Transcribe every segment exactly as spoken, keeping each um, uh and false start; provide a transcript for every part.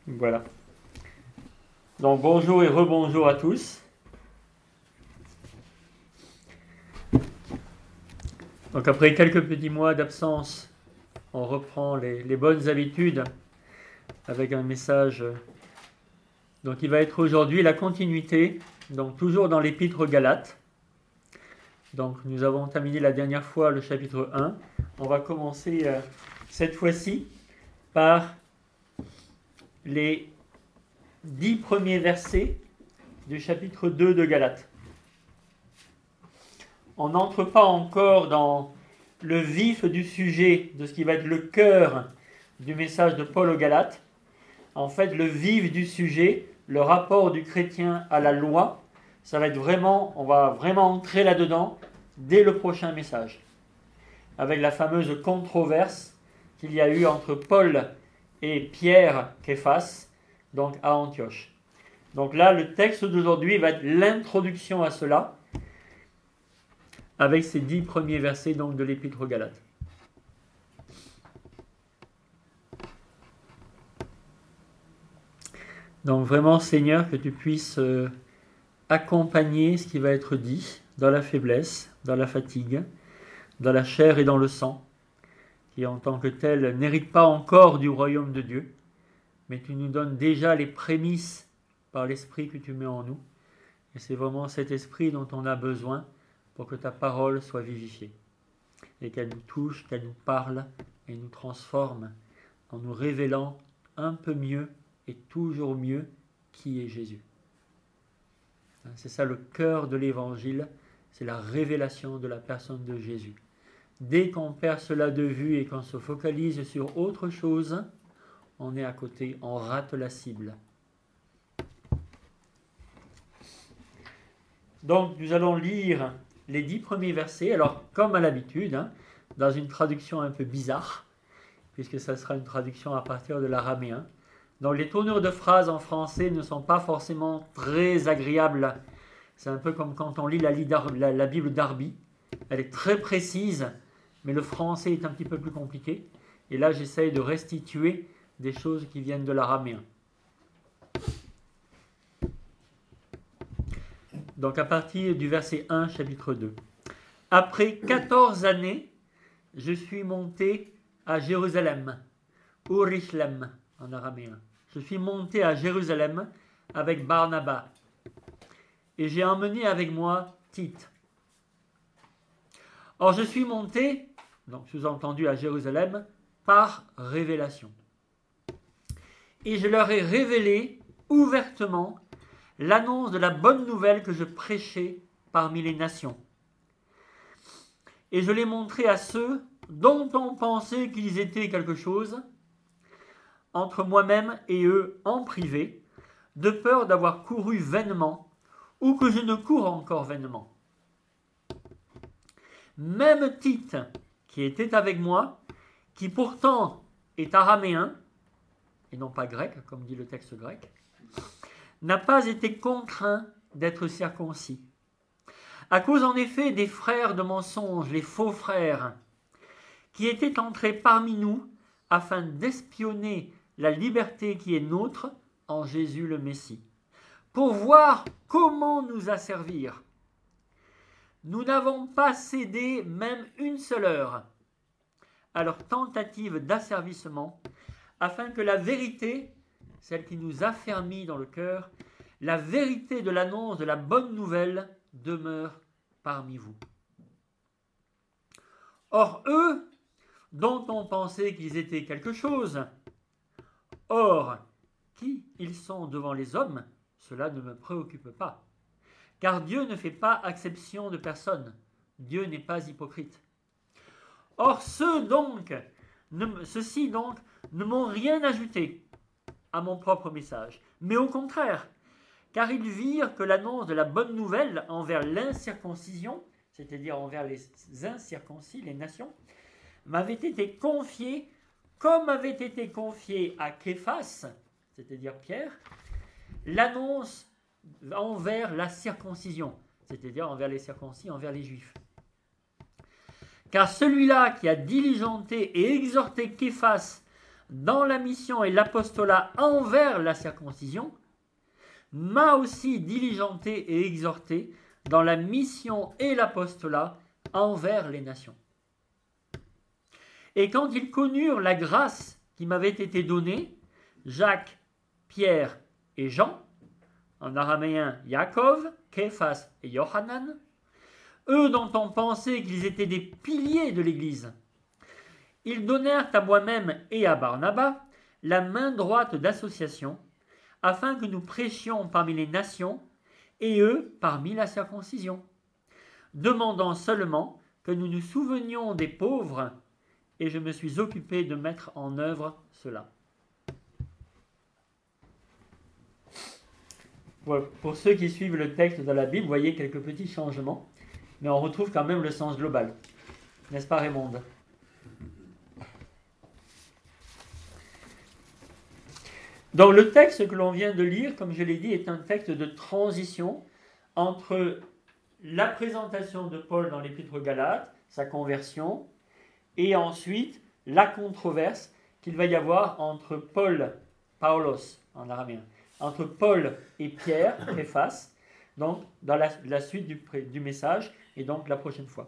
Voilà. Donc bonjour et rebonjour à tous. Donc après quelques petits mois d'absence, on reprend les, les bonnes habitudes avec un message. Donc il va être aujourd'hui la continuité, donc toujours dans l'épître aux Galates. Donc nous avons terminé la dernière fois le chapitre un. On va commencer euh, cette fois-ci par les dix premiers versets du chapitre deux de Galates. On n'entre pas encore dans le vif du sujet, de ce qui va être le cœur du message de Paul aux Galates. En fait, le vif du sujet, le rapport du chrétien à la loi, ça va être vraiment, on va vraiment entrer là-dedans dès le prochain message, avec la fameuse controverse qu'il y a eu entre Paul et Pierre Képhas, donc à Antioche. Donc là, le texte d'aujourd'hui va être l'introduction à cela, avec ces dix premiers versets donc, de l'Épître aux Galates. Donc vraiment, Seigneur, que tu puisses euh, accompagner ce qui va être dit dans la faiblesse, dans la fatigue, dans la chair et dans le sang, qui en tant que tel n'hérite pas encore du royaume de Dieu, mais tu nous donnes déjà les prémices par l'esprit que tu mets en nous. Et c'est vraiment cet esprit dont on a besoin pour que ta parole soit vivifiée. Et qu'elle nous touche, qu'elle nous parle et nous transforme en nous révélant un peu mieux et toujours mieux qui est Jésus. C'est ça le cœur de l'évangile, c'est la révélation de la personne de Jésus. Dès qu'on perd cela de vue et qu'on se focalise sur autre chose, on est à côté, on rate la cible. Donc nous allons lire les dix premiers versets, alors comme à l'habitude, hein, dans une traduction un peu bizarre, puisque ça sera une traduction à partir de l'araméen. Donc les tournures de phrases en français ne sont pas forcément très agréables. C'est un peu comme quand on lit la, la, la Bible d'Arby. Elle est très précise, mais le français est un petit peu plus compliqué. Et là, j'essaye de restituer des choses qui viennent de l'araméen. Donc à partir du verset un, chapitre deux. Après quatorze années, je suis monté à Jérusalem, Urichlem en araméen. Je suis monté à Jérusalem avec Barnabas et j'ai emmené avec moi Tite. Or je suis monté, donc sous-entendu à Jérusalem, par révélation. Et je leur ai révélé ouvertement l'annonce de la bonne nouvelle que je prêchais parmi les nations. Et je l'ai montré à ceux dont on pensait qu'ils étaient quelque chose, entre moi-même et eux en privé, de peur d'avoir couru vainement, ou que je ne cours encore vainement. Même Tite, qui était avec moi, qui pourtant est araméen, et non pas grec, comme dit le texte grec, n'a pas été contraint d'être circoncis. À cause en effet des frères de mensonge, les faux frères, qui étaient entrés parmi nous afin d'espionner la liberté qui est nôtre en Jésus le Messie, pour voir comment nous asservir. Nous n'avons pas cédé même une seule heure à leur tentative d'asservissement, afin que la vérité, celle qui nous affermit dans le cœur, la vérité de l'annonce de la bonne nouvelle demeure parmi vous. Or, eux, dont on pensait qu'ils étaient quelque chose, or, qui ils sont devant les hommes, cela ne me préoccupe pas. Car Dieu ne fait pas acception de personne. Dieu n'est pas hypocrite. Or, ceux donc, ne, ceux-ci donc, ne m'ont rien ajouté à mon propre message, mais au contraire, car ils virent que l'annonce de la bonne nouvelle envers l'incirconcision, c'est-à-dire envers les incirconcis, les nations, m'avait été confiée comme avait été confiée à Képhas, c'est-à-dire Pierre, l'annonce envers la circoncision, c'est-à-dire envers les circoncis, envers les juifs. Car celui-là qui a diligenté et exhorté Képhas dans la mission et l'apostolat envers la circoncision, m'a aussi diligenté et exhorté dans la mission et l'apostolat envers les nations. Et quand ils connurent la grâce qui m'avait été donnée, Jacques, Pierre et Jean, en araméen Yaakov, Képhas et Yohanan, eux dont on pensait qu'ils étaient des piliers de l'Église, ils donnèrent à moi-même et à Barnabas la main droite d'association, afin que nous prêchions parmi les nations, et eux parmi la circoncision, demandant seulement que nous nous souvenions des pauvres, et je me suis occupé de mettre en œuvre cela. Voilà. Pour ceux qui suivent le texte dans la Bible, vous voyez quelques petits changements, mais on retrouve quand même le sens global. N'est-ce pas, Raymond ? Donc le texte que l'on vient de lire, comme je l'ai dit, est un texte de transition entre la présentation de Paul dans l'Épître aux Galates, sa conversion, et ensuite la controverse qu'il va y avoir entre Paul, Paulos en araméen, entre Paul et Pierre, Képhas, donc dans la, la suite du, du message, et donc la prochaine fois.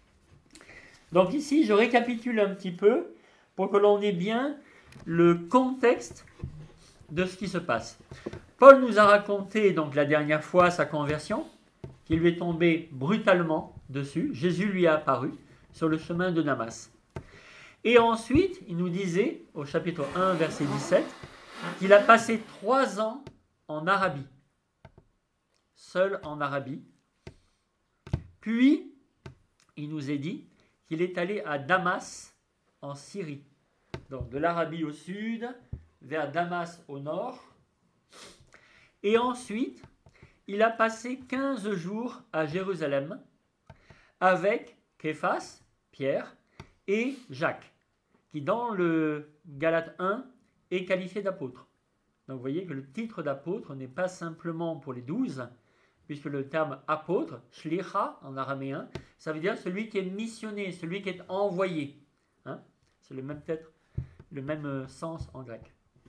Donc ici, je récapitule un petit peu pour que l'on ait bien le contexte de ce qui se passe. Paul nous a raconté donc la dernière fois sa conversion, qui lui est tombée brutalement dessus. Jésus lui a apparu sur le chemin de Damas. Et ensuite, il nous disait, au chapitre un, verset dix-sept, qu'il a passé trois ans en Arabie, seul en Arabie. Puis, il nous est dit qu'il est allé à Damas, en Syrie. Donc, de l'Arabie au sud, vers Damas au nord. Et ensuite, il a passé quinze jours à Jérusalem avec Képhas, Pierre, et Jacques, qui dans le Galates un est qualifié d'apôtre. Donc vous voyez que le titre d'apôtre n'est pas simplement pour les douze, puisque le terme apôtre, shlicha en araméen, ça veut dire celui qui est missionné, celui qui est envoyé. Hein? C'est le même peut-être le même sens en grec.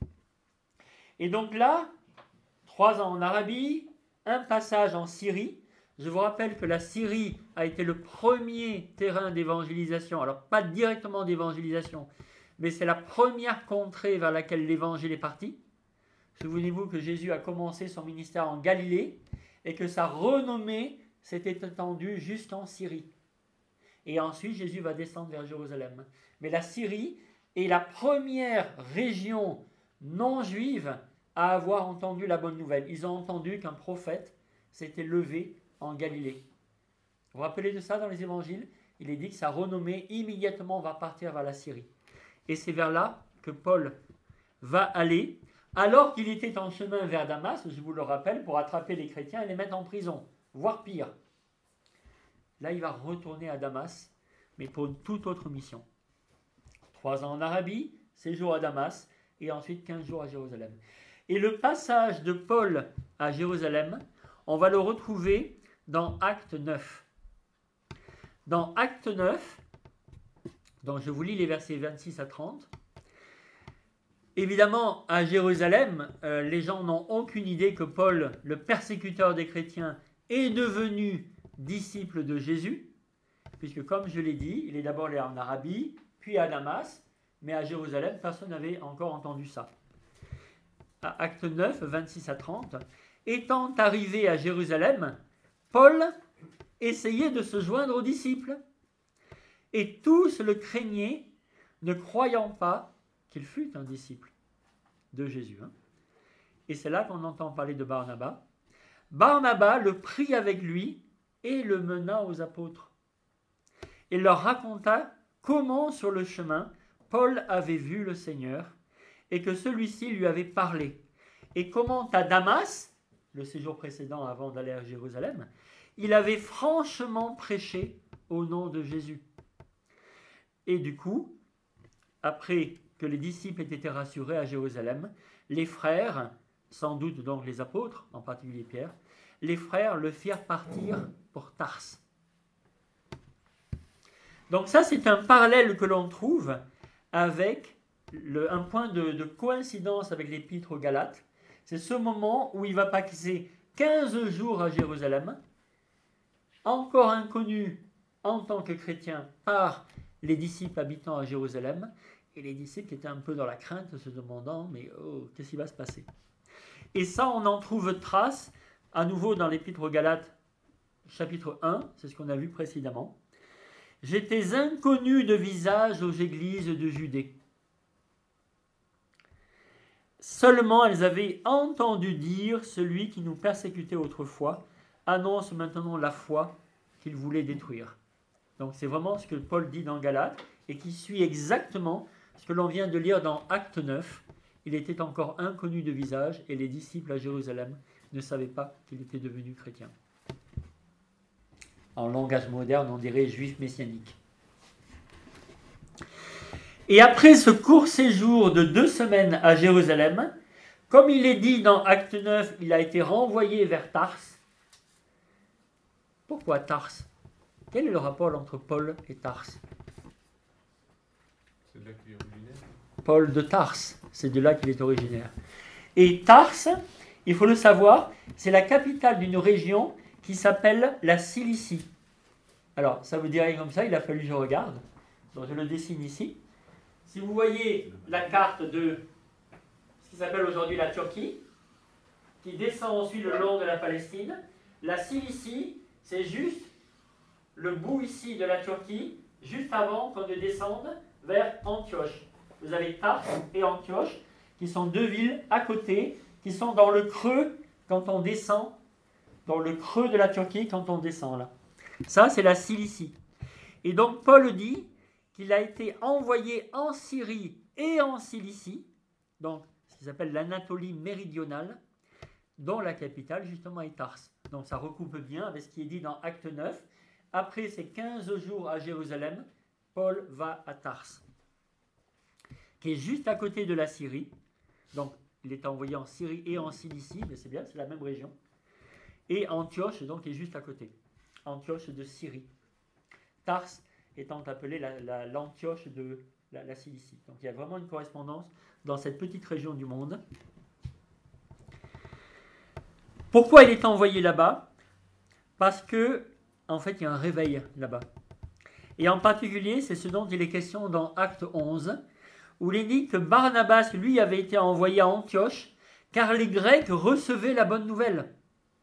Et donc là, trois ans en Arabie, un passage en Syrie. Je vous rappelle que la Syrie a été le premier terrain d'évangélisation. Alors, pas directement d'évangélisation, mais c'est la première contrée vers laquelle l'évangile est parti. Souvenez-vous que Jésus a commencé son ministère en Galilée et que sa renommée s'était étendue jusqu'en Syrie. Et ensuite, Jésus va descendre vers Jérusalem. Mais la Syrie est la première région non juive à avoir entendu la bonne nouvelle. Ils ont entendu qu'un prophète s'était levé en Galilée. Vous vous rappelez de ça dans les évangiles ? Il est dit que sa renommée immédiatement va partir vers la Syrie. Et c'est vers là que Paul va aller, alors qu'il était en chemin vers Damas, je vous le rappelle, pour attraper les chrétiens et les mettre en prison, voire pire. Là, il va retourner à Damas, mais pour une toute autre mission. Trois ans en Arabie, séjour à Damas, et ensuite quinze jours à Jérusalem. Et le passage de Paul à Jérusalem, on va le retrouver dans Acte neuf. Dans Acte neuf, donc je vous lis les versets vingt-six à trente. Évidemment, à Jérusalem, euh, les gens n'ont aucune idée que Paul, le persécuteur des chrétiens, est devenu disciple de Jésus, puisque comme je l'ai dit, il est d'abord allé en Arabie, puis à Damas, mais à Jérusalem, personne n'avait encore entendu ça. À Acte neuf, vingt-six à trente, étant arrivé à Jérusalem, Paul essayait de se joindre aux disciples, et tous le craignaient, ne croyant pas qu'il fût un disciple de Jésus. Hein. Et c'est là qu'on entend parler de Barnabas. Barnabas le prit avec lui et le mena aux apôtres. Il leur raconta comment sur le chemin Paul avait vu le Seigneur et que celui-ci lui avait parlé, et comment à Damas, le séjour précédent avant d'aller à Jérusalem, il avait franchement prêché au nom de Jésus. Et du coup, après que les disciples aient été rassurés à Jérusalem, les frères, sans doute donc les apôtres, en particulier Pierre, les frères le firent partir pour Tarse. Donc ça, c'est un parallèle que l'on trouve avec le, un point de, de coïncidence avec l'épître aux Galates. C'est ce moment où il va passer quinze jours à Jérusalem, encore inconnu en tant que chrétien par les disciples habitant à Jérusalem, et les disciples étaient un peu dans la crainte, se demandant, mais oh, qu'est-ce qui va se passer? Et ça, on en trouve trace, à nouveau dans l'Épître aux Galates, chapitre un, c'est ce qu'on a vu précédemment. « J'étais inconnu de visage aux églises de Judée. Seulement elles avaient entendu dire, celui qui nous persécutait autrefois annonce maintenant la foi qu'il voulait détruire. » Donc c'est vraiment ce que Paul dit dans Galates, et qui suit exactement ce que l'on vient de lire dans Acte neuf. Il était encore inconnu de visage, et les disciples à Jérusalem ne savaient pas qu'il était devenu chrétien. En langage moderne, on dirait juif messianique. Et après ce court séjour de deux semaines à Jérusalem, comme il est dit dans Acte neuf, il a été renvoyé vers Tars. Pourquoi Tars? Quel est le rapport entre Paul et Tars? C'est de là qu'il est originaire. Paul de Tars, c'est de là qu'il est originaire. Et Tars, il faut le savoir, c'est la capitale d'une région qui s'appelle la Cilicie. Alors, ça vous dirait comme ça, il a fallu que je regarde. Donc, je le dessine ici. Si vous voyez la carte de ce qui s'appelle aujourd'hui la Turquie, qui descend ensuite le long de la Palestine, la Cilicie, c'est juste le bout ici de la Turquie, juste avant qu'on ne descende vers Antioche. Vous avez Tars et Antioche, qui sont deux villes à côté, qui sont dans le creux quand on descend, dans le creux de la Turquie quand on descend là. Ça, c'est la Cilicie. Et donc, Paul dit qu'il a été envoyé en Syrie et en Cilicie, donc ce qui s'appelle l'Anatolie méridionale, dont la capitale, justement, est Tars. Donc, ça recoupe bien avec ce qui est dit dans Acte neuf. Après ces quinze jours à Jérusalem, Paul va à Tars, qui est juste à côté de la Syrie. Donc, il est envoyé en Syrie et en Cilicie, mais c'est bien, c'est la même région. Et Antioche, donc, est juste à côté. Antioche de Syrie. Tars étant appelé la, la, l'Antioche de la, la Cilicie. Donc, il y a vraiment une correspondance dans cette petite région du monde. Pourquoi il est envoyé là-bas? Parce que, en fait, il y a un réveil là-bas. Et en particulier, c'est ce dont il est question dans Acte onze, où il est dit que Barnabas, lui, avait été envoyé à Antioche, car les Grecs recevaient la bonne nouvelle.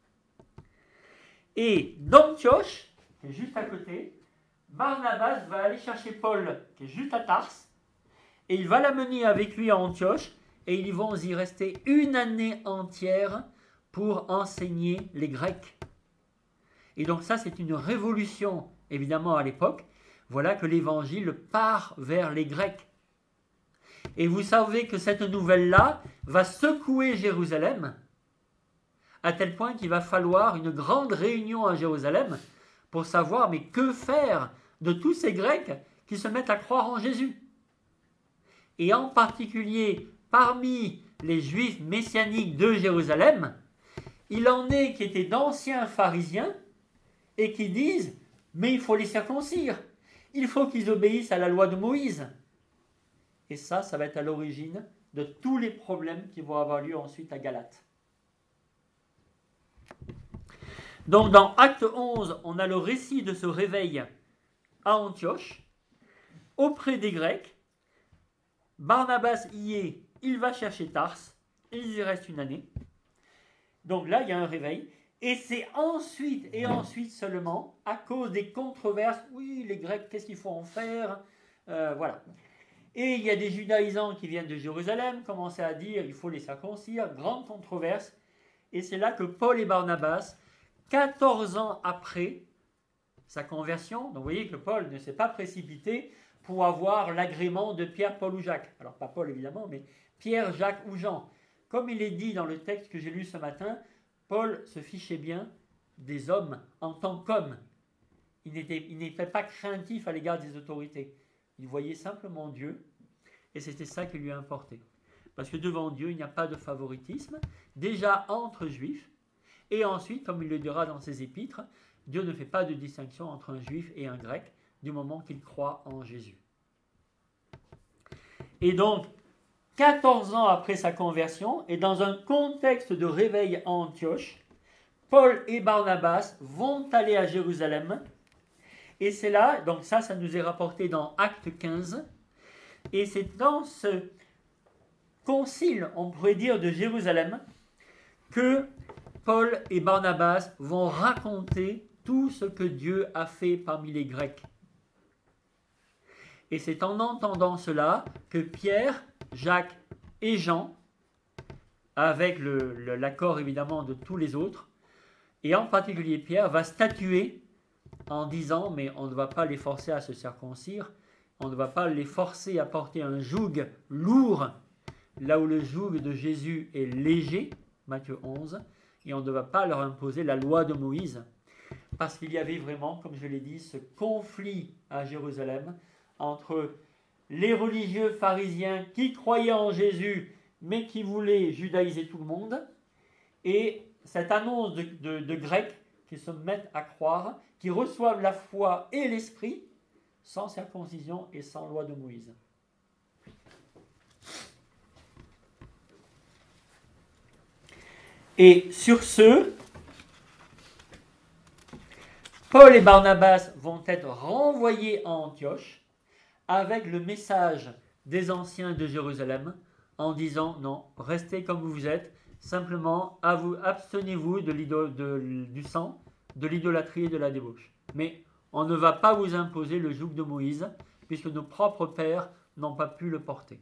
Et d'Antioche, qui est juste à côté, Barnabas va aller chercher Paul, qui est juste à Tars, et il va l'amener avec lui à Antioche, et ils vont y rester une année entière pour enseigner les Grecs. Et donc ça, c'est une révolution, évidemment, à l'époque. Voilà que l'évangile part vers les Grecs. Et vous savez que cette nouvelle-là va secouer Jérusalem, à tel point qu'il va falloir une grande réunion à Jérusalem pour savoir, mais que faire de tous ces Grecs qui se mettent à croire en Jésus? Et en particulier, parmi les Juifs messianiques de Jérusalem, il en est qui étaient d'anciens pharisiens et qui disent, mais il faut les circoncire, il faut qu'ils obéissent à la loi de Moïse. Et ça, ça va être à l'origine de tous les problèmes qui vont avoir lieu ensuite à Galate. Donc dans Acte onze, on a le récit de ce réveil à Antioche, auprès des Grecs. Barnabas y est, il va chercher Tars, il y reste une année. Donc là, il y a un réveil. Et c'est ensuite, et ensuite seulement, à cause des controverses, oui, les Grecs, qu'est-ce qu'il faut en faire? euh, Voilà. Et il y a des judaïsants qui viennent de Jérusalem, commencent à dire, il faut les circoncire, grande controverse. Et c'est là que Paul et Barnabas, quatorze ans après sa conversion, donc vous voyez que Paul ne s'est pas précipité pour avoir l'agrément de Pierre, Paul ou Jacques. Alors pas Paul évidemment, mais Pierre, Jacques ou Jean. Comme il est dit dans le texte que j'ai lu ce matin, Paul se fichait bien des hommes en tant qu'hommes. Il n'était, il n'était pas craintif à l'égard des autorités. Il voyait simplement Dieu, et c'était ça qui lui importait. Parce que devant Dieu, il n'y a pas de favoritisme, déjà entre juifs, et ensuite, comme il le dira dans ses épîtres, Dieu ne fait pas de distinction entre un juif et un grec, du moment qu'il croit en Jésus. Et donc, quatorze ans après sa conversion, et dans un contexte de réveil à Antioche, Paul et Barnabas vont aller à Jérusalem. Et c'est là, donc ça, ça nous est rapporté dans Acte quinze. Et c'est dans ce concile, on pourrait dire, de Jérusalem, que Paul et Barnabas vont raconter tout ce que Dieu a fait parmi les Grecs. Et c'est en entendant cela que Pierre, Jacques et Jean, avec le, le, l'accord évidemment de tous les autres, et en particulier Pierre, va statuer en disant, mais on ne va pas les forcer à se circoncire, on ne va pas les forcer à porter un joug lourd, là où le joug de Jésus est léger, Matthieu onze, et on ne va pas leur imposer la loi de Moïse, parce qu'il y avait vraiment, comme je l'ai dit, ce conflit à Jérusalem entre les religieux pharisiens qui croyaient en Jésus, mais qui voulaient judaïser tout le monde, et cette annonce de, de, de Grecs qui se mettent à croire, qui reçoivent la foi et l'esprit, sans circoncision et sans loi de Moïse. Et sur ce, Paul et Barnabas vont être renvoyés à Antioche avec le message des anciens de Jérusalem en disant non, restez comme vous êtes, simplement abstenez-vous de de, du sang, de l'idolâtrie et de la débauche. Mais on ne va pas vous imposer le joug de Moïse puisque nos propres pères n'ont pas pu le porter.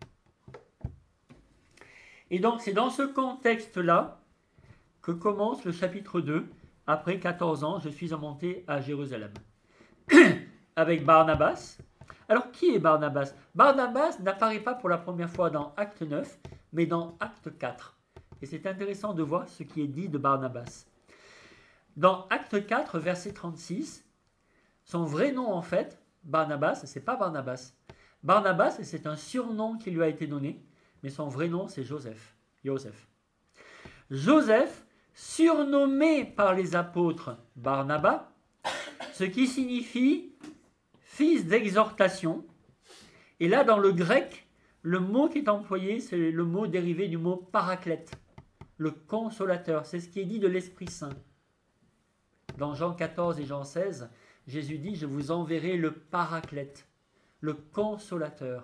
Et donc c'est dans ce contexte-là que commence le chapitre deux. Après quatorze ans, je suis monté à Jérusalem. Avec Barnabas. Alors, qui est Barnabas? Barnabas n'apparaît pas pour la première fois dans Acte neuf, mais dans Acte quatre. Et c'est intéressant de voir ce qui est dit de Barnabas. Dans Acte quatre, verset trente-six, son vrai nom, en fait, Barnabas, c'est pas Barnabas. Barnabas, c'est un surnom qui lui a été donné, mais son vrai nom, c'est Joseph. Joseph. Joseph, surnommé par les apôtres Barnabas, ce qui signifie fils d'exhortation. Et là, dans le grec, le mot qui est employé, c'est le mot dérivé du mot paraclète, le consolateur. C'est ce qui est dit de l'Esprit Saint. Dans Jean quatorze et Jean seize, Jésus dit « Je vous enverrai le paraclète, le consolateur ».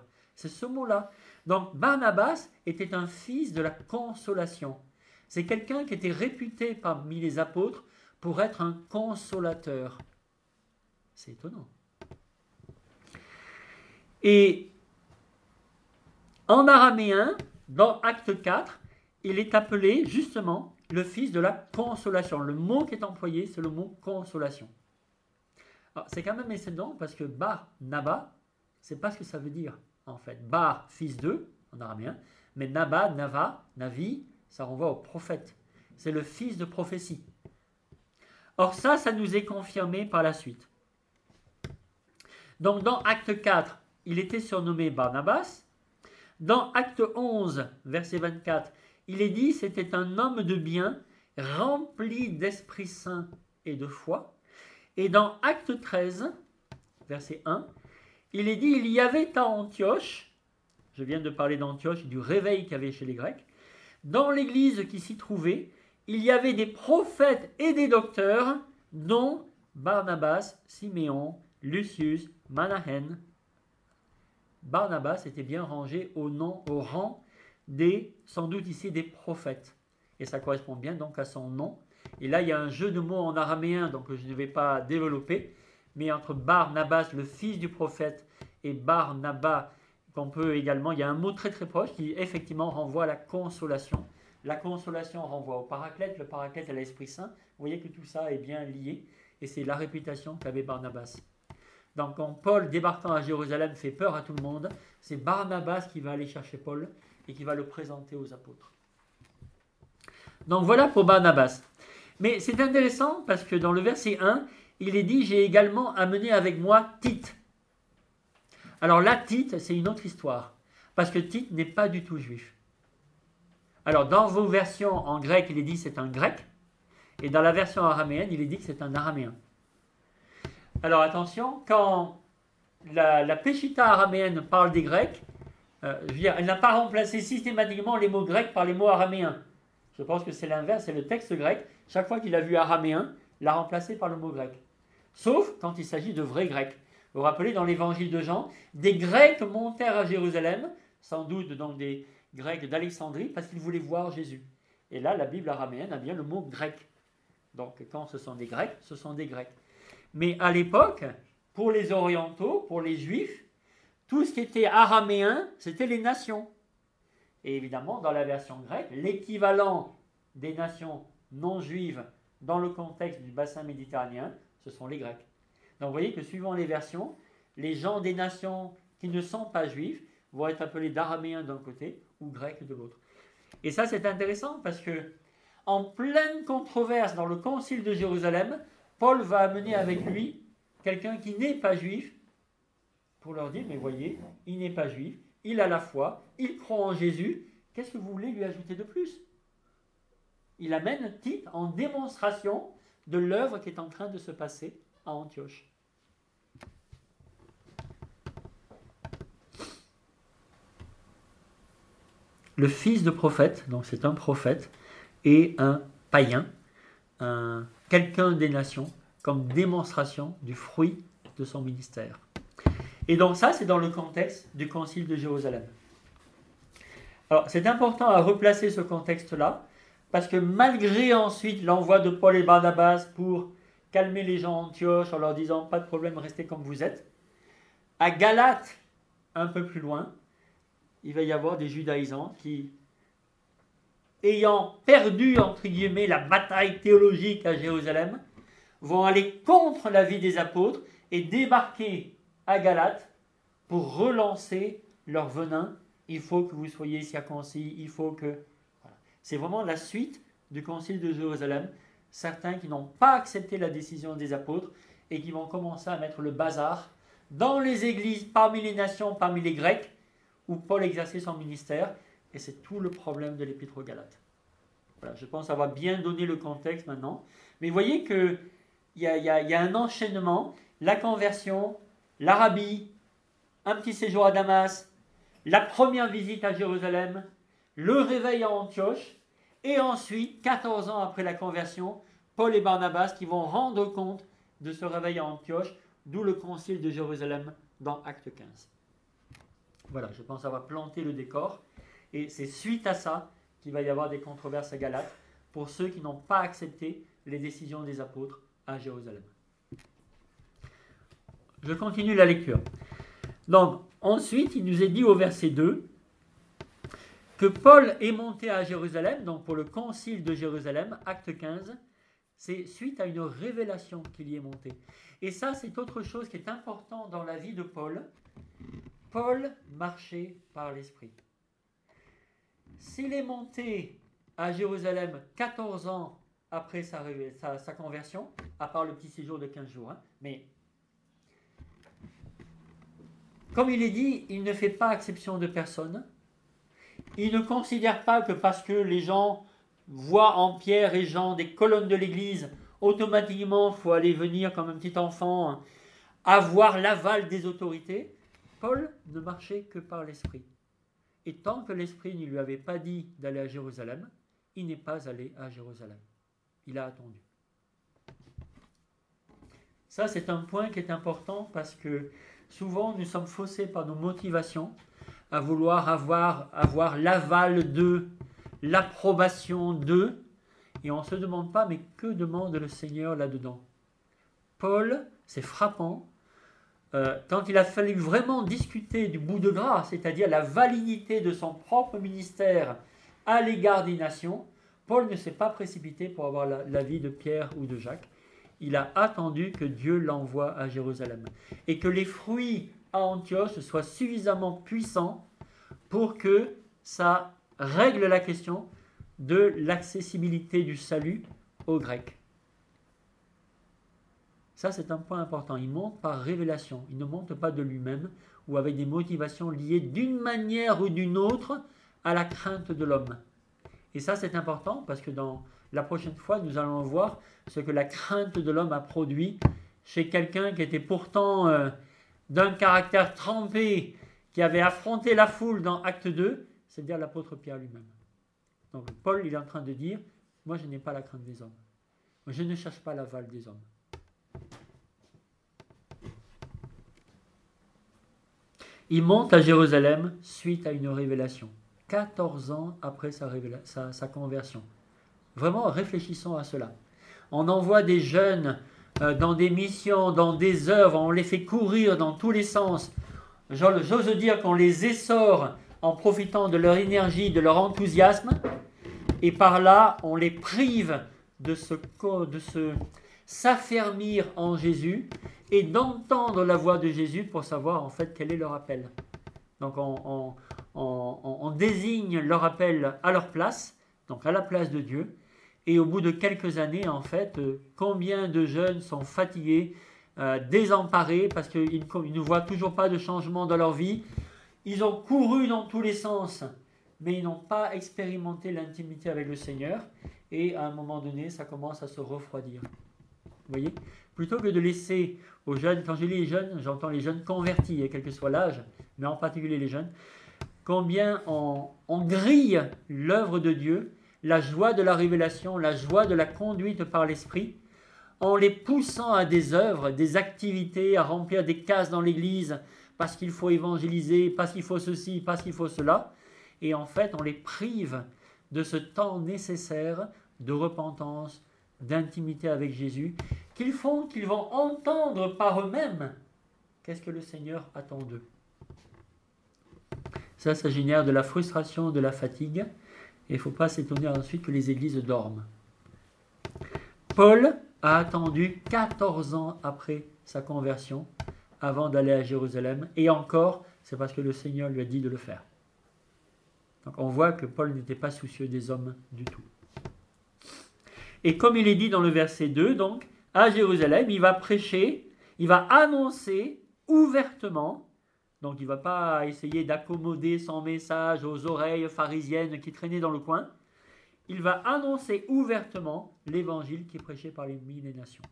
C'est ce mot-là. Donc Barnabas était un fils de la consolation. C'est quelqu'un qui était réputé parmi les apôtres pour être un consolateur. C'est étonnant. Et en araméen, dans Acte quatre, il est appelé justement le fils de la consolation. Le mot qui est employé, c'est le mot consolation. Alors, c'est quand même étonnant parce que Bar Naba, c'est pas ce que ça veut dire en fait. Bar, fils d'eux, en araméen, mais Naba, Nava, Navi, ça renvoie au prophète. C'est le fils de prophétie. Or ça, ça nous est confirmé par la suite. Donc dans Acte quatre, il était surnommé Barnabas. Dans Acte onze, verset vingt-quatre, il est dit c'était un homme de bien, rempli d'Esprit Saint et de foi. Et dans Acte treize, verset un, il est dit il y avait à Antioche, je viens de parler d'Antioche, du réveil qu'il y avait chez les Grecs, dans l'église qui s'y trouvait, il y avait des prophètes et des docteurs, dont Barnabas, Siméon, Lucius, Manahen. Barnabas était bien rangé au, nom, au rang des, sans doute ici, des prophètes. Et ça correspond bien donc à son nom. Et là, il y a un jeu de mots en araméen, donc je ne vais pas développer, mais entre Barnabas, le fils du prophète, et Barnabas, qu'on peut également, il y a un mot très très proche qui effectivement renvoie à la consolation. La consolation renvoie au paraclète, le paraclète à l'Esprit Saint. Vous voyez que tout ça est bien lié, et c'est la réputation qu'avait Barnabas. Donc quand Paul, débarquant à Jérusalem, fait peur à tout le monde, c'est Barnabas qui va aller chercher Paul et qui va le présenter aux apôtres. Donc voilà pour Barnabas. Mais c'est intéressant parce que dans le verset un, il est dit « J'ai également amené avec moi Tite ». Alors là, Tite, c'est une autre histoire, parce que Tite n'est pas du tout juif. Alors dans vos versions en grec, il est dit c'est un grec, et dans la version araméenne, il est dit que c'est un araméen. Alors attention, quand la, la Péchita araméenne parle des Grecs, Euh, je veux dire, elle n'a pas remplacé systématiquement les mots grecs par les mots araméens. Je pense que c'est l'inverse, c'est le texte grec. Chaque fois qu'il a vu araméen, l'a remplacé par le mot grec. Sauf quand il s'agit de vrais grecs. Vous vous rappelez, dans l'évangile de Jean, des Grecs montèrent à Jérusalem, sans doute donc des Grecs d'Alexandrie, parce qu'ils voulaient voir Jésus. Et là, la Bible araméenne a bien le mot grec. Donc, quand ce sont des Grecs, ce sont des Grecs. Mais à l'époque, pour les orientaux, pour les juifs, tout ce qui était araméen, c'était les nations. Et évidemment, dans la version grecque, l'équivalent des nations non juives dans le contexte du bassin méditerranéen, ce sont les Grecs. Donc vous voyez que suivant les versions, les gens des nations qui ne sont pas juifs vont être appelés d'araméens d'un côté ou grecs de l'autre. Et ça c'est intéressant parce que en pleine controverse dans le concile de Jérusalem, Paul va amener avec lui quelqu'un qui n'est pas juif pour leur dire, mais voyez, il n'est pas juif, il a la foi, il croit en Jésus, qu'est-ce que vous voulez lui ajouter de plus? Il amène Tite en démonstration de l'œuvre qui est en train de se passer à Antioche. Le fils de prophète, donc c'est un prophète, et un païen, un, quelqu'un des nations, comme démonstration du fruit de son ministère. Et donc ça, c'est dans le contexte du concile de Jérusalem. Alors, c'est important à replacer ce contexte-là, parce que malgré ensuite l'envoi de Paul et Barnabas pour calmer les gens à Antioche en leur disant « pas de problème, restez comme vous êtes », à Galate, un peu plus loin, il va y avoir des judaïsants qui, ayant perdu, entre guillemets, la bataille théologique à Jérusalem, vont aller contre l'avis des apôtres et débarquer à Galate pour relancer leur venin. Il faut que vous soyez circoncis, il faut que... Voilà. C'est vraiment la suite du concile de Jérusalem. Certains qui n'ont pas accepté la décision des apôtres et qui vont commencer à mettre le bazar dans les églises, parmi les nations, parmi les Grecs, où Paul exerçait son ministère. Et c'est tout le problème de l'Épître aux Galates. Voilà, je pense avoir bien donné le contexte maintenant. Mais vous voyez qu'il y a, y a, y a un enchaînement, la conversion, l'Arabie, un petit séjour à Damas, la première visite à Jérusalem, le réveil à Antioche, et ensuite, quatorze ans après la conversion, Paul et Barnabas qui vont rendre compte de ce réveil à Antioche, d'où le concile de Jérusalem dans Acte quinze. Voilà, je pense avoir planté le décor, et c'est suite à ça qu'il va y avoir des controverses à Galate pour ceux qui n'ont pas accepté les décisions des apôtres à Jérusalem. Je continue la lecture. Donc, ensuite, il nous est dit au verset deux que Paul est monté à Jérusalem, donc pour le concile de Jérusalem, acte quinze, c'est suite à une révélation qu'il y est monté. Et ça, c'est autre chose qui est important dans la vie de Paul. Paul marchait par l'Esprit. S'il est monté à Jérusalem quatorze ans après sa, sa, sa conversion, à part le petit séjour de quinze jours, hein, mais comme il est dit, il ne fait pas exception de personne. Il ne considère pas que parce que les gens voient en Pierre et Jean des colonnes de l'Église, automatiquement, il faut aller venir comme un petit enfant, avoir l'aval des autorités. Paul ne marchait que par l'Esprit. Et tant que l'Esprit ne lui avait pas dit d'aller à Jérusalem, il n'est pas allé à Jérusalem. Il a attendu. Ça, c'est un point qui est important parce que souvent, nous sommes faussés par nos motivations à vouloir avoir, avoir l'aval d'eux, l'approbation d'eux, et on ne se demande pas, mais que demande le Seigneur là-dedans? Paul, c'est frappant, euh, quand il a fallu vraiment discuter du bout de gras, c'est-à-dire la validité de son propre ministère à l'égard des nations, Paul ne s'est pas précipité pour avoir l'avis de Pierre ou de Jacques. Il a attendu que Dieu l'envoie à Jérusalem et que les fruits à Antioche soient suffisamment puissants pour que ça règle la question de l'accessibilité du salut aux Grecs. Ça, c'est un point important. Il monte par révélation. Il ne monte pas de lui-même ou avec des motivations liées d'une manière ou d'une autre à la crainte de l'homme. Et ça, c'est important parce que dans la prochaine fois, nous allons voir ce que la crainte de l'homme a produit chez quelqu'un qui était pourtant euh, d'un caractère trempé, qui avait affronté la foule dans Acte deux, c'est-à-dire l'apôtre Pierre lui-même. Donc Paul, il est en train de dire, moi je n'ai pas la crainte des hommes. Moi, je ne cherche pas l'aval des hommes. Il monte à Jérusalem suite à une révélation. quatorze ans après sa, révéla- sa, sa conversion. Vraiment, réfléchissons à cela. On envoie des jeunes euh, dans des missions, dans des œuvres, on les fait courir dans tous les sens. J'ose dire qu'on les essore en profitant de leur énergie, de leur enthousiasme, et par là, on les prive de se, de se s'affermir en Jésus et d'entendre la voix de Jésus pour savoir en fait quel est leur appel. Donc on, on, on, on désigne leur appel à leur place, donc à la place de Dieu, et au bout de quelques années, en fait, combien de jeunes sont fatigués, euh, désemparés, parce qu'ils ne voient toujours pas de changement dans leur vie. Ils ont couru dans tous les sens, mais ils n'ont pas expérimenté l'intimité avec le Seigneur, et à un moment donné, ça commence à se refroidir. Vous voyez ? Plutôt que de laisser aux jeunes, quand je dis les jeunes, j'entends les jeunes convertis, et quel que soit l'âge, mais en particulier les jeunes, combien on, on grille l'œuvre de Dieu, la joie de la révélation, la joie de la conduite par l'Esprit, en les poussant à des œuvres, des activités, à remplir des cases dans l'Église, parce qu'il faut évangéliser, parce qu'il faut ceci, parce qu'il faut cela, et en fait on les prive de ce temps nécessaire de repentance, d'intimité avec Jésus, qu'ils font qu'ils vont entendre par eux-mêmes qu'est-ce que le Seigneur attend d'eux. Ça, ça génère de la frustration, de la fatigue, et il ne faut pas s'étonner ensuite que les églises dorment. Paul a attendu quatorze ans après sa conversion avant d'aller à Jérusalem, et encore, c'est parce que le Seigneur lui a dit de le faire. Donc on voit que Paul n'était pas soucieux des hommes du tout. Et comme il est dit dans le verset deux, donc, à Jérusalem, il va prêcher, il va annoncer ouvertement, donc il ne va pas essayer d'accommoder son message aux oreilles pharisiennes qui traînaient dans le coin, il va annoncer ouvertement l'évangile qui est prêché par les mille et nations.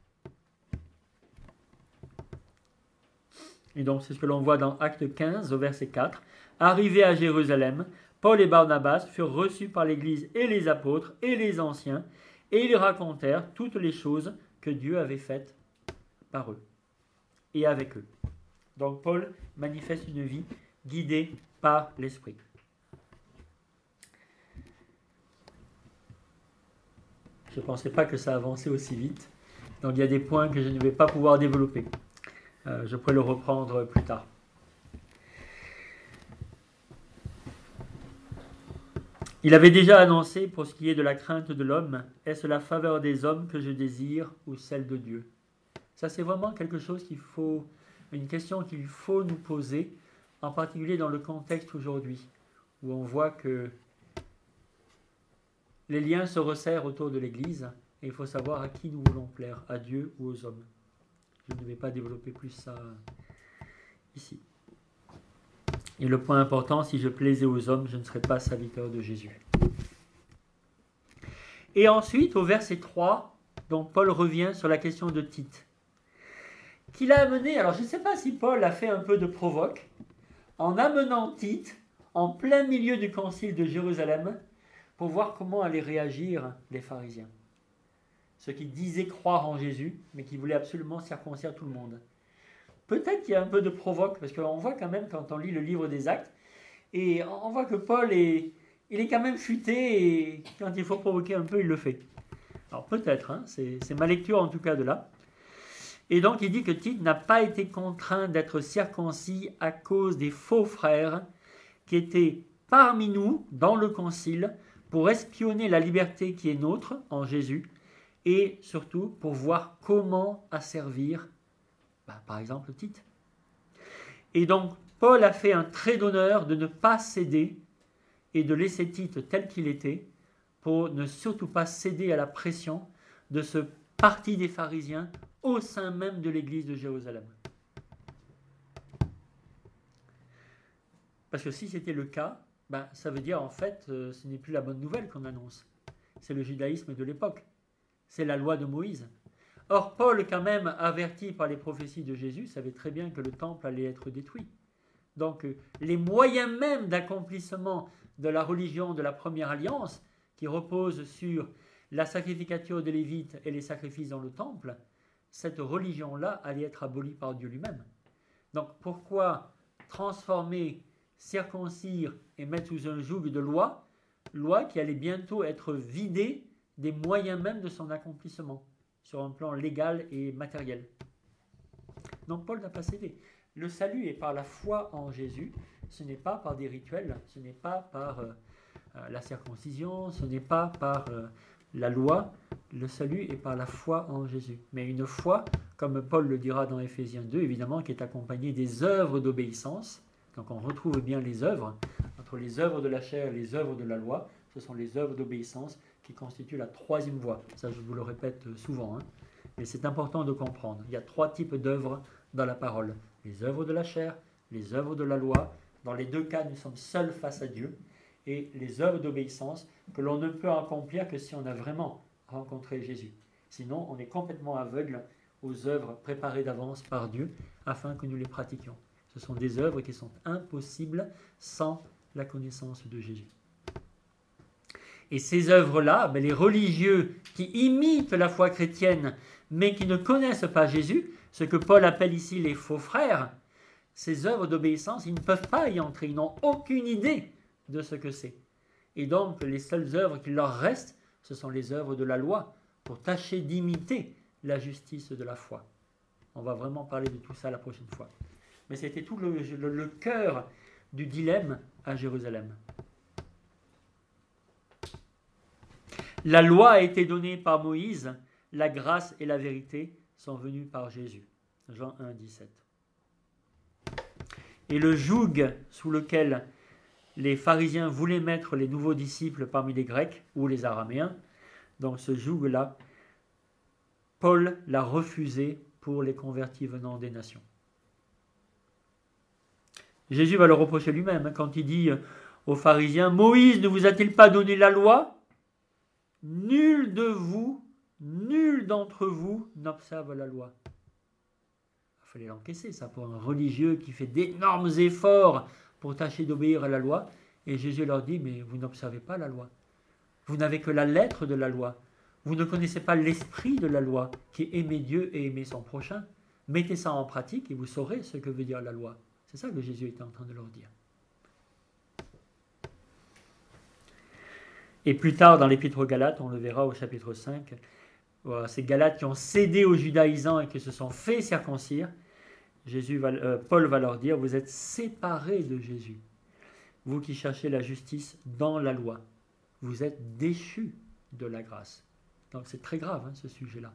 Et donc c'est ce que l'on voit dans Acte quinze, au verset quatre. Arrivés à Jérusalem, Paul et Barnabas furent reçus par l'Église et les apôtres et les anciens, et ils racontèrent toutes les choses que Dieu avait faites par eux et avec eux. Donc Paul manifeste une vie guidée par l'Esprit. Je ne pensais pas que ça avançait aussi vite. Donc il y a des points que je ne vais pas pouvoir développer. Euh, je pourrais le reprendre plus tard. Il avait déjà annoncé, pour ce qui est de la crainte de l'homme, est-ce la faveur des hommes que je désire ou celle de Dieu? Ça, c'est vraiment quelque chose qu'il faut, une question qu'il faut nous poser, en particulier dans le contexte aujourd'hui, où on voit que les liens se resserrent autour de l'Église, et il faut savoir à qui nous voulons plaire, à Dieu ou aux hommes. Je ne vais pas développer plus ça ici. Et le point important, si je plaisais aux hommes, je ne serais pas serviteur de Jésus. Et ensuite, au verset trois, donc Paul revient sur la question de Tite, qu'il a amené, alors je ne sais pas si Paul a fait un peu de provoque, en amenant Tite en plein milieu du concile de Jérusalem, pour voir comment allaient réagir les pharisiens. Ceux qui disaient croire en Jésus, mais qui voulaient absolument circoncire tout le monde. Peut-être qu'il y a un peu de provoque, parce qu'on voit quand même, quand on lit le livre des Actes, et on voit que Paul est, il est quand même futé, et quand il faut provoquer un peu, il le fait. Alors peut-être, hein, c'est, c'est ma lecture en tout cas de là. Et donc il dit que Tite n'a pas été contraint d'être circoncis à cause des faux frères qui étaient parmi nous, dans le concile, pour espionner la liberté qui est nôtre en Jésus, et surtout pour voir comment asservir, bah, par exemple, Tite. Et donc, Paul a fait un trait d'honneur de ne pas céder et de laisser Tite tel qu'il était, pour ne surtout pas céder à la pression de ce parti des pharisiens au sein même de l'église de Jérusalem. Parce que si c'était le cas, ben, ça veut dire en fait, euh, ce n'est plus la bonne nouvelle qu'on annonce. C'est le judaïsme de l'époque. C'est la loi de Moïse. Or, Paul, quand même, averti par les prophéties de Jésus, savait très bien que le temple allait être détruit. Donc les moyens même d'accomplissement de la religion de la première alliance, qui repose sur la sacrificature des Lévites et les sacrifices dans le temple, cette religion-là allait être abolie par Dieu lui-même. Donc pourquoi transformer, circoncire et mettre sous un joug de loi, loi qui allait bientôt être vidée des moyens même de son accomplissement, sur un plan légal et matériel. Donc Paul n'a pas cédé. Le salut est par la foi en Jésus, ce n'est pas par des rituels, ce n'est pas par euh, la circoncision, ce n'est pas par euh, la loi. Le salut est par la foi en Jésus. Mais une foi, comme Paul le dira dans Éphésiens deux, évidemment, qui est accompagnée des œuvres d'obéissance. Donc on retrouve bien les œuvres, entre les œuvres de la chair et les œuvres de la loi, ce sont les œuvres d'obéissance qui constituent la troisième voie. Ça, je vous le répète souvent, hein. Mais c'est important de comprendre. Il y a trois types d'œuvres dans la parole. Les œuvres de la chair, les œuvres de la loi. Dans les deux cas, nous sommes seuls face à Dieu. Et les œuvres d'obéissance que l'on ne peut accomplir que si on a vraiment rencontré Jésus. Sinon, on est complètement aveugle aux œuvres préparées d'avance par Dieu afin que nous les pratiquions. Ce sont des œuvres qui sont impossibles sans la connaissance de Jésus. Et ces œuvres-là, ben les religieux qui imitent la foi chrétienne, mais qui ne connaissent pas Jésus, ce que Paul appelle ici les faux frères, ces œuvres d'obéissance, ils ne peuvent pas y entrer, ils n'ont aucune idée de ce que c'est. Et donc, les seules œuvres qui leur restent, ce sont les œuvres de la loi, pour tâcher d'imiter la justice de la foi. On va vraiment parler de tout ça la prochaine fois. Mais c'était tout le, le, le cœur du dilemme à Jérusalem. La loi a été donnée par Moïse, la grâce et la vérité sont venues par Jésus. Jean un, dix-sept. Et le joug sous lequel les pharisiens voulaient mettre les nouveaux disciples parmi les Grecs ou les Araméens, donc ce joug-là, Paul l'a refusé pour les convertis venant des nations. Jésus va le reprocher lui-même quand il dit aux pharisiens « Moïse ne vous a-t-il pas donné la loi ? Nul de vous, nul d'entre vous n'observe la loi. » Il fallait l'encaisser, ça, pour un religieux qui fait d'énormes efforts pour tâcher d'obéir à la loi. Et Jésus leur dit « Mais vous n'observez pas la loi. Vous n'avez que la lettre de la loi. Vous ne connaissez pas l'esprit de la loi, qui est aimer Dieu et aimer son prochain. Mettez ça en pratique et vous saurez ce que veut dire la loi. » C'est ça que Jésus était en train de leur dire. Et plus tard, dans l'Épître aux Galates, on le verra au chapitre cinq, voilà, ces Galates qui ont cédé aux judaïsants et qui se sont fait circoncire, Jésus va, euh, Paul va leur dire, vous êtes séparés de Jésus, vous qui cherchez la justice dans la loi, vous êtes déchus de la grâce. Donc c'est très grave, hein, ce sujet-là.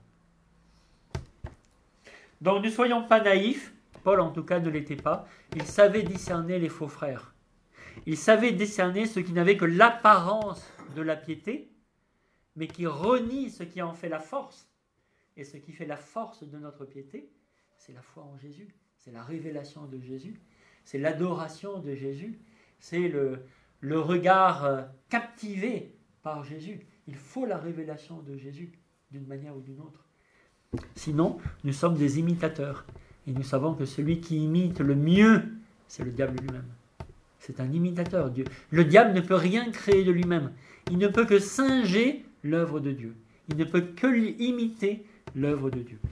Donc ne soyons pas naïfs, Paul en tout cas ne l'était pas, il savait discerner les faux frères. Il savait décerner ceux qui n'avaient que l'apparence de la piété, mais qui renient ce qui en fait la force. Et ce qui fait la force de notre piété, c'est la foi en Jésus, c'est la révélation de Jésus, c'est l'adoration de Jésus, c'est le, le regard captivé par Jésus. Il faut la révélation de Jésus, d'une manière ou d'une autre. Sinon, nous sommes des imitateurs. Et nous savons que celui qui imite le mieux, c'est le diable lui-même. C'est un imitateur, Dieu. Le diable ne peut rien créer de lui-même. Il ne peut que singer l'œuvre de Dieu. Il ne peut que imiter l'œuvre de Dieu.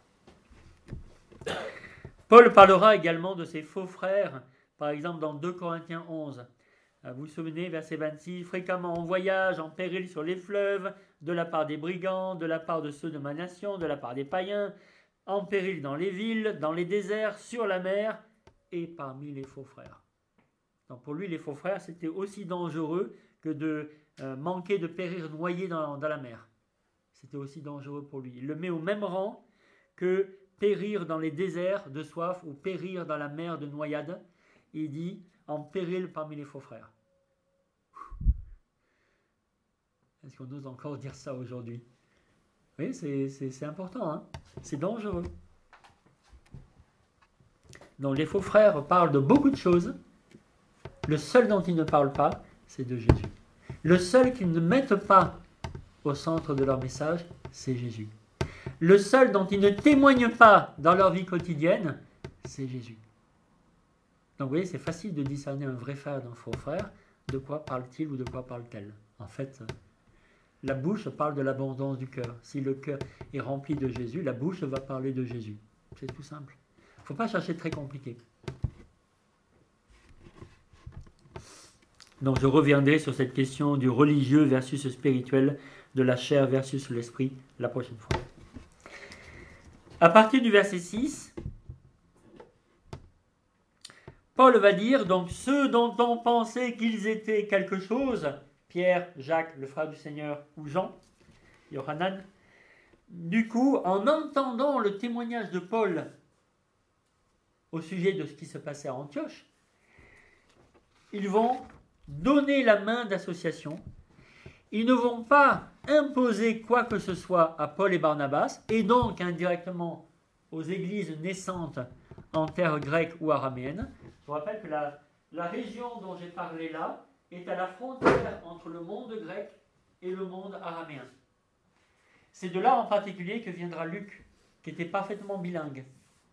Paul parlera également de ses faux frères, par exemple dans deux Corinthiens onze. Vous vous souvenez, verset vingt-six, « Fréquemment en voyage, en péril sur les fleuves, de la part des brigands, de la part de ceux de ma nation, de la part des païens, en péril dans les villes, dans les déserts, sur la mer, et parmi les faux frères. » Donc pour lui, les faux frères, c'était aussi dangereux que de euh, manquer de périr noyé dans, dans la mer. C'était aussi dangereux pour lui. Il le met au même rang que périr dans les déserts de soif ou périr dans la mer de noyade. Il dit en péril parmi les faux frères. Est-ce qu'on ose encore dire ça aujourd'hui? Oui, c'est, c'est, c'est important, hein? C'est dangereux. Donc les faux frères parlent de beaucoup de choses. Le seul dont ils ne parlent pas, c'est de Jésus. Le seul qu'ils ne mettent pas au centre de leur message, c'est Jésus. Le seul dont ils ne témoignent pas dans leur vie quotidienne, c'est Jésus. Donc vous voyez, c'est facile de discerner un vrai frère d'un faux frère. De quoi parle-t-il ou de quoi parle-t-elle? En fait, la bouche parle de l'abondance du cœur. Si le cœur est rempli de Jésus, la bouche va parler de Jésus. C'est tout simple. Il ne faut pas chercher très compliqué. Donc je reviendrai sur cette question du religieux versus spirituel, de la chair versus l'esprit, la prochaine fois. À partir du verset six, Paul va dire, donc ceux dont on pensait qu'ils étaient quelque chose, Pierre, Jacques, le frère du Seigneur, ou Jean, Yohanan, du coup, en entendant le témoignage de Paul au sujet de ce qui se passait à Antioche, ils vont donner la main d'association. Ils ne vont pas imposer quoi que ce soit à Paul et Barnabas, et donc indirectement aux églises naissantes en terre grecque ou araméenne. Je vous rappelle que la, la région dont j'ai parlé là est à la frontière entre le monde grec et le monde araméen. C'est de là en particulier que viendra Luc, qui était parfaitement bilingue.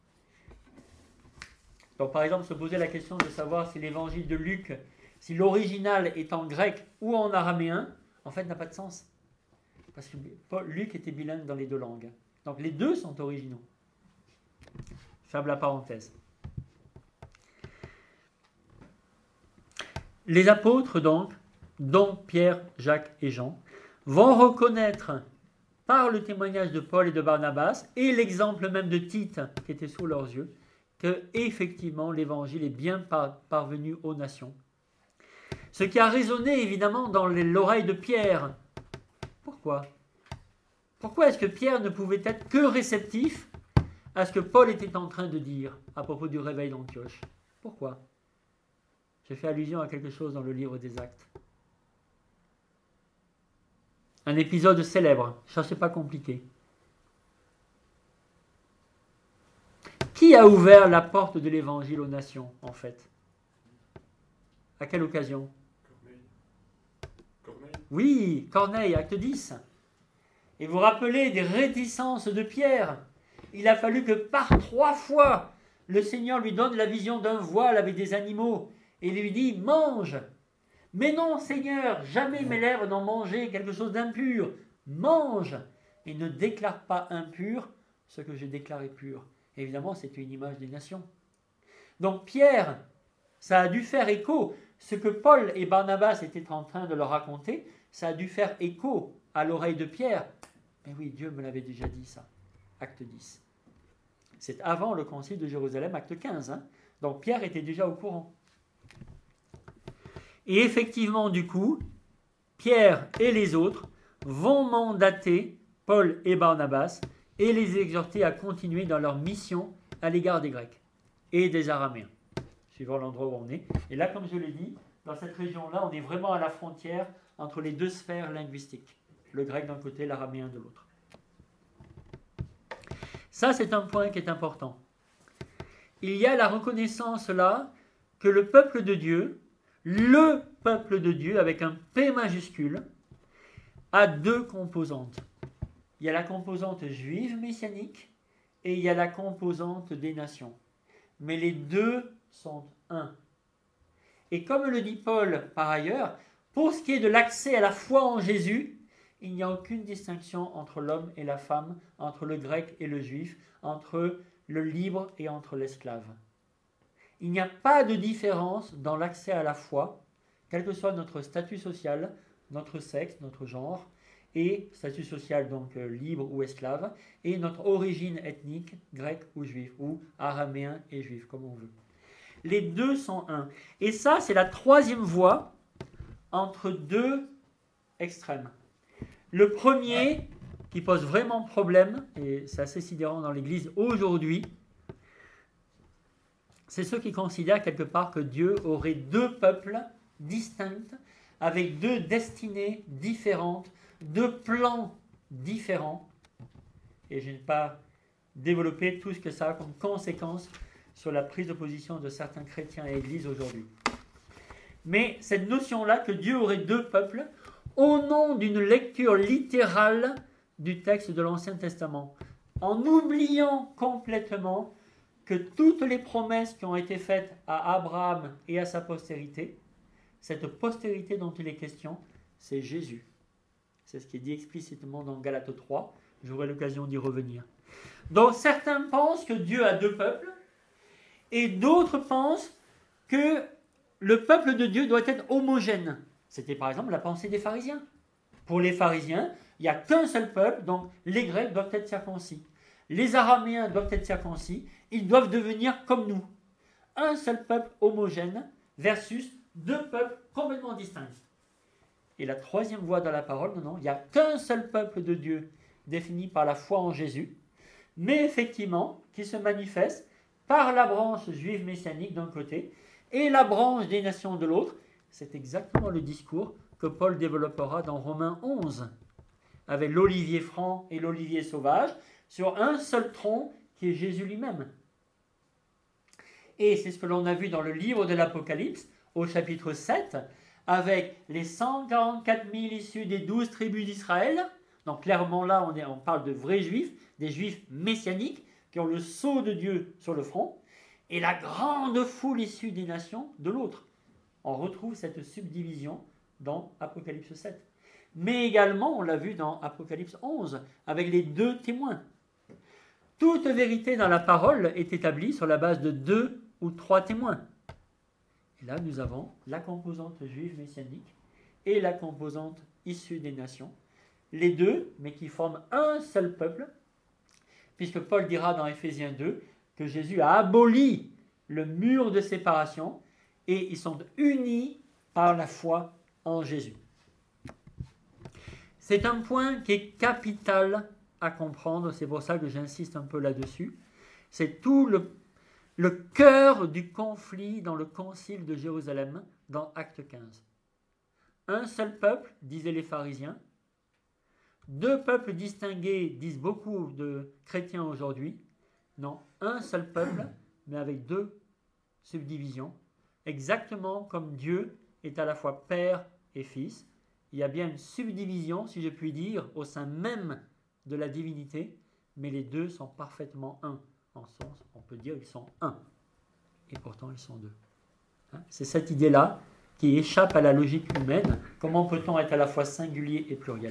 Donc par exemple, se poser la question de savoir si l'évangile de Luc, si l'original est en grec ou en araméen, en fait n'a pas de sens. Parce que Paul, Luc était bilingue dans les deux langues. Donc les deux sont originaux. Ferme la parenthèse. Les apôtres donc, dont Pierre, Jacques et Jean, vont reconnaître par le témoignage de Paul et de Barnabas et l'exemple même de Tite qui était sous leurs yeux, que effectivement l'évangile est bien par, parvenu aux nations. Ce qui a résonné évidemment dans l'oreille de Pierre. Pourquoi ? Pourquoi est-ce que Pierre ne pouvait être que réceptif à ce que Paul était en train de dire à propos du réveil d'Antioche? Pourquoi ? J'ai fait allusion à quelque chose dans le livre des Actes. Un épisode célèbre, ne cherchez pas compliqué. Qui a ouvert la porte de l'évangile aux nations, en fait? À quelle occasion? Corneille. Corneille. Oui, Corneille, acte dix. Et vous vous rappelez des réticences de Pierre. Il a fallu que par trois fois, le Seigneur lui donne la vision d'un voile avec des animaux et lui dit « Mange !» Mais non, Seigneur, jamais mes lèvres n'ont mangé quelque chose d'impur. Mange et ne déclare pas impur ce que j'ai déclaré pur. Et évidemment, c'était une image des nations. Donc Pierre, ça a dû faire écho. Ce que Paul et Barnabas étaient en train de leur raconter, ça a dû faire écho à l'oreille de Pierre. Mais oui, Dieu me l'avait déjà dit ça. Acte dix. C'est avant le concile de Jérusalem, acte quinze. Hein. Donc Pierre était déjà au courant. Et effectivement, du coup, Pierre et les autres vont mandater Paul et Barnabas et les exhorter à continuer dans leur mission à l'égard des Grecs et des Araméens, suivant l'endroit où on est. Et là, comme je l'ai dit, dans cette région-là, on est vraiment à la frontière entre les deux sphères linguistiques, le grec d'un côté, l'araméen de l'autre. Ça, c'est un point qui est important. Il y a la reconnaissance là que le peuple de Dieu, le peuple de Dieu, avec un P majuscule, a deux composantes. Il y a la composante juive messianique et il y a la composante des nations. Mais les deux sont un. Et comme le dit Paul par ailleurs, pour ce qui est de l'accès à la foi en Jésus, il n'y a aucune distinction entre l'homme et la femme, entre le grec et le juif, entre le libre et entre l'esclave. Il n'y a pas de différence dans l'accès à la foi, quel que soit notre statut social, notre sexe, notre genre, et statut social donc euh, libre ou esclave, et notre origine ethnique, grecque ou juif, ou araméen et juif, comme on veut. Les deux sont un. Et ça, c'est la troisième voie entre deux extrêmes. Le premier, qui pose vraiment problème, et c'est assez sidérant dans l'Église aujourd'hui, c'est ceux qui considèrent quelque part que Dieu aurait deux peuples distincts, avec deux destinées différentes, deux plans différents. Et je n'ai pas développé tout ce que ça a comme conséquence sur la prise de position de certains chrétiens et églises aujourd'hui. Mais cette notion-là que Dieu aurait deux peuples, au nom d'une lecture littérale du texte de l'Ancien Testament, en oubliant complètement que toutes les promesses qui ont été faites à Abraham et à sa postérité, cette postérité dont il est question, c'est Jésus. C'est ce qui est dit explicitement dans Galates trois. J'aurai l'occasion d'y revenir. Donc certains pensent que Dieu a deux peuples, et d'autres pensent que le peuple de Dieu doit être homogène. C'était par exemple la pensée des pharisiens. Pour les pharisiens, il n'y a qu'un seul peuple, donc les Grecs doivent être circoncis. Les Araméens doivent être circoncis, ils doivent devenir comme nous. Un seul peuple homogène versus deux peuples complètement distincts. Et la troisième voie dans la parole, non, non, il n'y a qu'un seul peuple de Dieu défini par la foi en Jésus, mais effectivement qui se manifeste par la branche juive messianique d'un côté et la branche des nations de l'autre. C'est exactement le discours que Paul développera dans Romains onze, avec l'olivier franc et l'olivier sauvage, sur un seul tronc qui est Jésus lui-même. Et c'est ce que l'on a vu dans le livre de l'Apocalypse, au chapitre sept, avec les cent quarante-quatre mille issus des douze tribus d'Israël. Donc clairement là, on, est, on parle de vrais juifs, des juifs messianiques, qui ont le sceau de Dieu sur le front, et la grande foule issue des nations de l'autre. On retrouve cette subdivision dans Apocalypse sept. Mais également, on l'a vu dans Apocalypse onze, avec les deux témoins. Toute vérité dans la parole est établie sur la base de deux ou trois témoins. Et là, nous avons la composante juive messianique et la composante issue des nations. Les deux, mais qui forment un seul peuple, puisque Paul dira dans Éphésiens deux que Jésus a aboli le mur de séparation et ils sont unis par la foi en Jésus. C'est un point qui est capital à comprendre, c'est pour ça que j'insiste un peu là-dessus. C'est tout le, le cœur du conflit dans le concile de Jérusalem, dans Acte quinze. Un seul peuple, disaient les pharisiens. Deux peuples distingués, disent beaucoup de chrétiens aujourd'hui. Non, un seul peuple, mais avec deux subdivisions. Exactement comme Dieu est à la fois Père et Fils. Il y a bien une subdivision, si je puis dire, au sein même de la divinité, mais les deux sont parfaitement un. En sens, on peut dire qu'ils sont un. Et pourtant, ils sont deux. Hein? C'est cette idée-là qui échappe à la logique humaine. Comment peut-on être à la fois singulier et pluriel?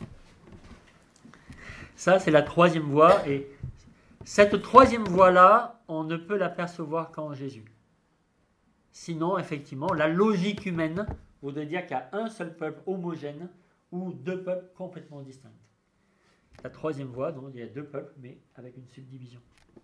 Ça, c'est la troisième voie. Et cette troisième voie-là, on ne peut l'apercevoir qu'en Jésus. Sinon, effectivement, la logique humaine voudrait dire qu'il y a un seul peuple homogène ou deux peuples complètement distincts. La troisième voie, donc, il y a deux peuples, mais avec une subdivision.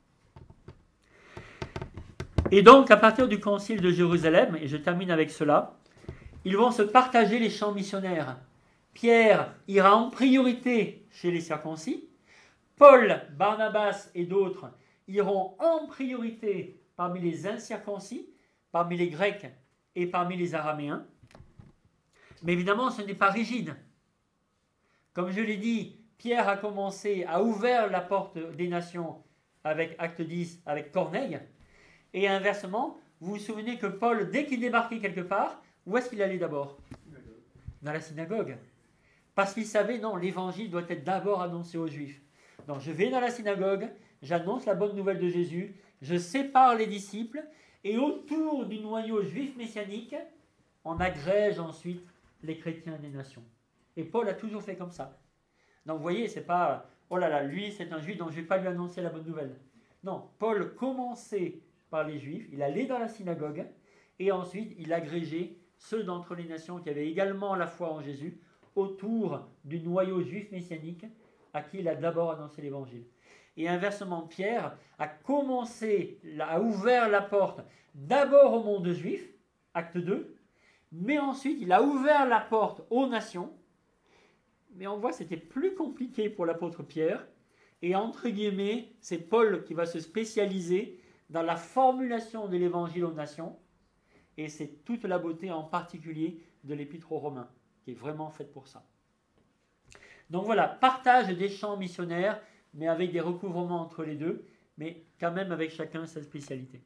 Et donc, à partir du concile de Jérusalem, et je termine avec cela, ils vont se partager les champs missionnaires. Pierre ira en priorité chez les circoncis. Paul, Barnabas et d'autres iront en priorité parmi les incirconcis, parmi les Grecs et parmi les Araméens. Mais évidemment, ce n'est pas rigide. Comme je l'ai dit, Pierre a commencé, a ouvert la porte des nations avec Acte dix, avec Corneille. Et inversement, vous vous souvenez que Paul, dès qu'il débarquait quelque part, où est-ce qu'il allait d'abord? Dans la synagogue. Parce qu'il savait, non, l'évangile doit être d'abord annoncé aux Juifs. Donc je vais dans la synagogue, j'annonce la bonne nouvelle de Jésus, je sépare les disciples, et autour du noyau juif messianique, on agrège ensuite les chrétiens des nations. Et Paul a toujours fait comme ça. Donc vous voyez, c'est pas, oh là là, lui c'est un juif, donc je ne vais pas lui annoncer la bonne nouvelle. Non, Paul commençait par les juifs, il allait dans la synagogue, et ensuite il agrégeait ceux d'entre les nations qui avaient également la foi en Jésus, autour du noyau juif messianique, à qui il a d'abord annoncé l'évangile. Et inversement, Pierre a commencé, a ouvert la porte d'abord au monde juif, acte deux, mais ensuite il a ouvert la porte aux nations. Mais on voit que c'était plus compliqué pour l'apôtre Pierre, et entre guillemets, c'est Paul qui va se spécialiser dans la formulation de l'évangile aux nations, et c'est toute la beauté en particulier de l'épître aux Romains, qui est vraiment faite pour ça. Donc voilà, partage des champs missionnaires, mais avec des recouvrements entre les deux, mais quand même avec chacun sa spécialité.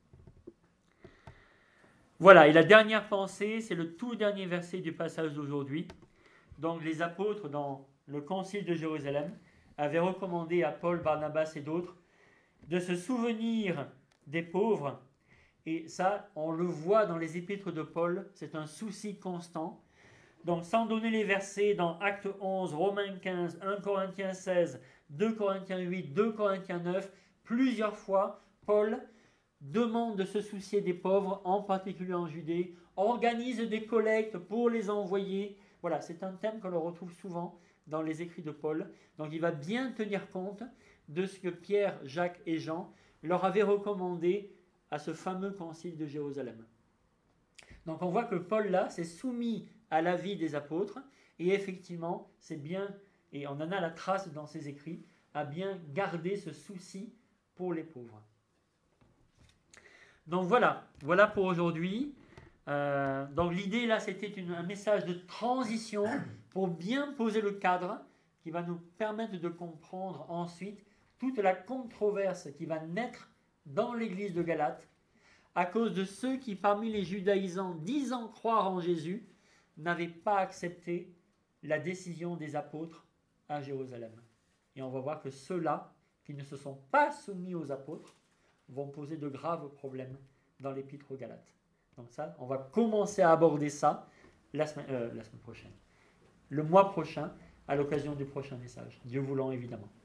Voilà, et la dernière pensée, c'est le tout dernier verset du passage d'aujourd'hui. Donc les apôtres, dans le concile de Jérusalem, avaient recommandé à Paul, Barnabas et d'autres de se souvenir des pauvres. Et ça, on le voit dans les épîtres de Paul, c'est un souci constant. Donc, sans donner les versets, dans Actes onze, Romains quinze, un Corinthiens seize, deux Corinthiens huit, deux Corinthiens neuf, plusieurs fois, Paul demande de se soucier des pauvres, en particulier en Judée, organise des collectes pour les envoyer. Voilà, c'est un thème que l'on retrouve souvent dans les écrits de Paul. Donc, il va bien tenir compte de ce que Pierre, Jacques et Jean leur avaient recommandé à ce fameux concile de Jérusalem. Donc, on voit que Paul, là, s'est soumis à l'avis des apôtres, et effectivement, c'est bien, et on en a la trace dans ses écrits, a bien gardé ce souci pour les pauvres. Donc voilà, voilà pour aujourd'hui. Euh, donc l'idée là, c'était une, un message de transition pour bien poser le cadre qui va nous permettre de comprendre ensuite toute la controverse qui va naître dans l'église de Galate à cause de ceux qui, parmi les judaïsants disant croire en Jésus, n'avaient pas accepté la décision des apôtres à Jérusalem. Et on va voir que ceux-là, qui ne se sont pas soumis aux apôtres, vont poser de graves problèmes dans l'épître aux Galates. Donc ça, on va commencer à aborder ça la semaine, euh, la semaine prochaine. Le mois prochain, à l'occasion du prochain message. Dieu voulant, évidemment.